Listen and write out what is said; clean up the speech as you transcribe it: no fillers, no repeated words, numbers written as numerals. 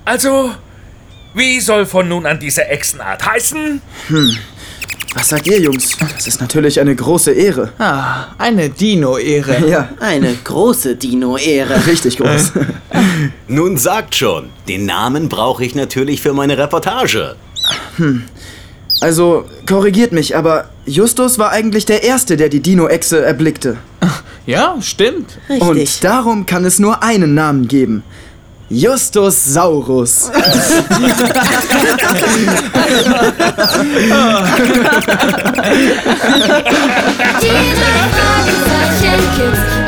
Also, wie soll von nun an diese Echsenart heißen? Was sagt ihr, Jungs? Das ist natürlich eine große Ehre. Eine Dino-Ehre. Ja, Eine große Dino-Ehre. richtig groß. Nun sagt schon, den Namen brauche ich natürlich für meine Reportage. Also, korrigiert mich, aber Justus war eigentlich der Erste, der die Dino-Echse erblickte. Ja, stimmt. Richtig. Und darum kann es nur einen Namen geben. Justus Saurus. Fragezeichen Kids.